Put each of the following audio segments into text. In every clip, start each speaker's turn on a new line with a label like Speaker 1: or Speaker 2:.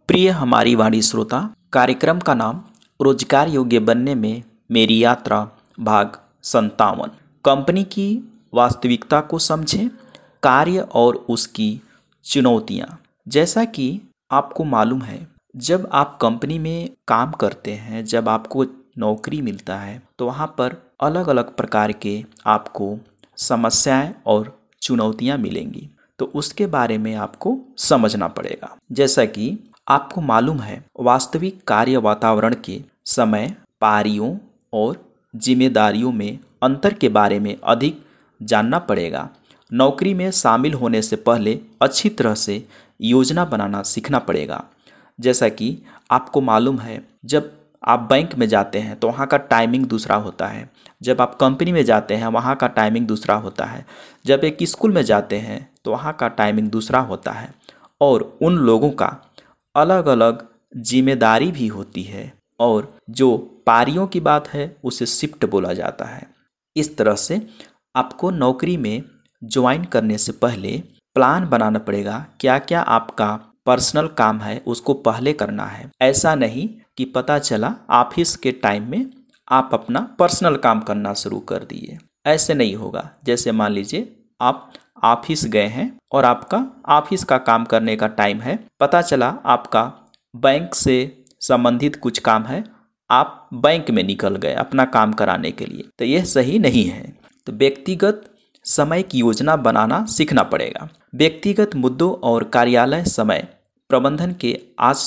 Speaker 1: प्रिय हमारी वाणी श्रोता, कार्यक्रम का नाम रोजगार योग्य बनने में मेरी यात्रा भाग 57। कंपनी की वास्तविकता को समझें, कार्य और उसकी चुनौतियां। जैसा कि आपको मालूम है, जब आप कंपनी में काम करते हैं, जब आपको नौकरी मिलता है, तो वहाँ पर अलग अलग प्रकार के आपको समस्याएं और चुनौतियां मिलेंगी। तो उसके बारे में आपको समझना पड़ेगा। जैसा कि आपको मालूम है, वास्तविक कार्य वातावरण के समय, पारियों और जिम्मेदारियों में अंतर के बारे में अधिक जानना पड़ेगा। नौकरी में शामिल होने से पहले अच्छी तरह से योजना बनाना सीखना पड़ेगा। जैसा कि आपको मालूम है, जब आप बैंक में जाते हैं तो वहाँ का टाइमिंग दूसरा होता है। जब आप कंपनी में जाते हैं वहाँ का टाइमिंग दूसरा होता है। जब एक स्कूल में जाते हैं तो वहाँ का टाइमिंग दूसरा होता है। और उन लोगों का अलग अलग जिम्मेदारी भी होती है। और जो पारियों की बात है उसे शिफ्ट बोला जाता है। इस तरह से आपको नौकरी में ज्वाइन करने से पहले प्लान बनाना पड़ेगा। क्या क्या आपका पर्सनल काम है उसको पहले करना है। ऐसा नहीं कि पता चला ऑफिस के टाइम में आप अपना पर्सनल काम करना शुरू कर दिए। ऐसे नहीं होगा। जैसे मान लीजिए आप ऑफिस गए हैं और आपका ऑफिस का काम करने का टाइम है, पता चला आपका बैंक से संबंधित कुछ काम है, आप बैंक में निकल गए अपना काम कराने के लिए, तो यह सही नहीं है। तो व्यक्तिगत समय की योजना बनाना सीखना पड़ेगा। व्यक्तिगत मुद्दों और कार्यालय समय प्रबंधन के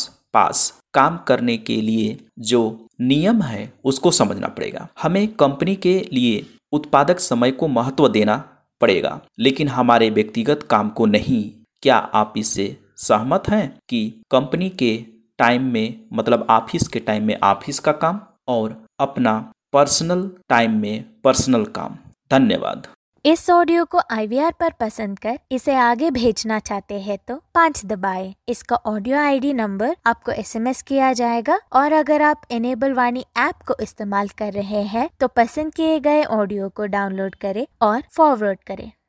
Speaker 1: आसपास काम करने के लिए जो नियम है उसको समझना पड़ेगा। हमें कंपनी के लिए उत्पादक समय को महत्व देना पड़ेगा, लेकिन हमारे व्यक्तिगत काम को नहीं। क्या आप इससे सहमत हैं कि कंपनी के टाइम में, मतलब ऑफिस के टाइम में ऑफिस का काम और अपना पर्सनल टाइम में पर्सनल काम। धन्यवाद।
Speaker 2: इस ऑडियो को IVR पर पसंद कर इसे आगे भेजना चाहते हैं तो 5 दबाएं। इसका ऑडियो ID नंबर आपको SMS किया जाएगा। और अगर आप इनेबल वाणी ऐप को इस्तेमाल कर रहे हैं तो पसंद किए गए ऑडियो को डाउनलोड करें और फॉरवर्ड करें।